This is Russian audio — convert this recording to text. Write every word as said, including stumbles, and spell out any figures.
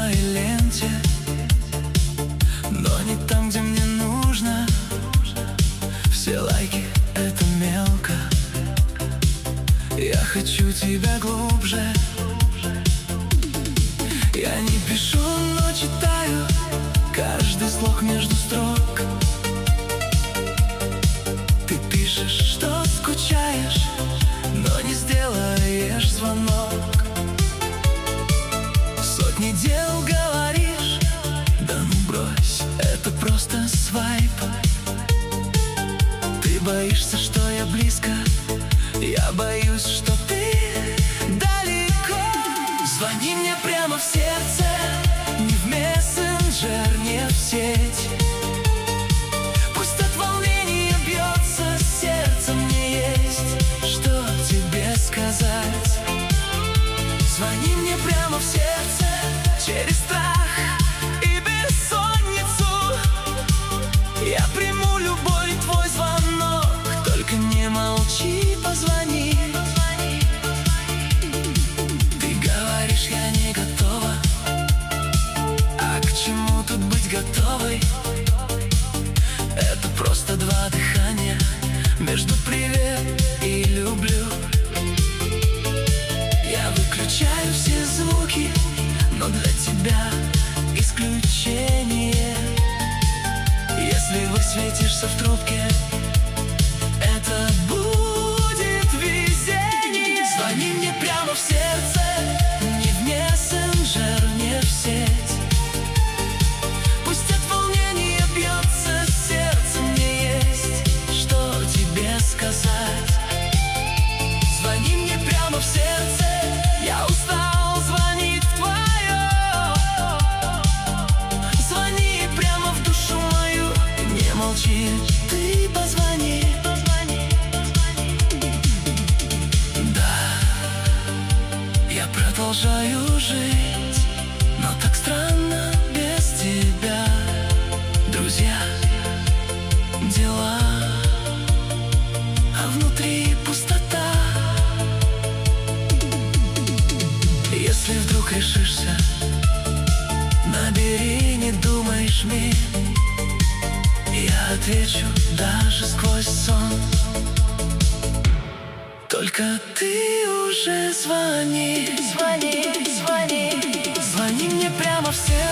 моей ленте, но не там, где мне нужно. Все лайки — это мелко. Я хочу тебя глубже. Я не пишу, но читаю каждый слог между строк. Ты пишешь, что скучаешь, но не сделаешь звонок. Сотни дел говоришь, да ну брось, это просто свайп. Ты боишься, что я близко, я боюсь, что ты далеко. Звони мне прямо в сердце, не в мессенджер, не в сеть. Пусть от волнения бьется сердце, мне есть что тебе сказать. Звони мне прямо в сердце, через страх и бессонницу. Я приму любой твой звонок, только не молчи, позвони. Ты говоришь, я не готова, а к чему тут быть готовой? Это просто два дыхания между привет и люблю. Я выключаю все звуки, но для тебя исключение. Если высветишься в трубке, это будет везение. Звони мне прямо в сердце, не в мессенджер, не в сеть. Пусть от волнения бьется сердце, мне есть что тебе сказать. Звони мне прямо в сердце, я устал звонить в твое. Звони прямо в душу мою, не молчи, ты позвони. Да, я продолжаю жить, но так странно без тебя. Друзья, дела, а внутри пустота. Если вдруг решишься, набери, не думай, жми. Я отвечу даже сквозь сон. Только ты уже звони. Звони, звони. Звони мне прямо в сердце.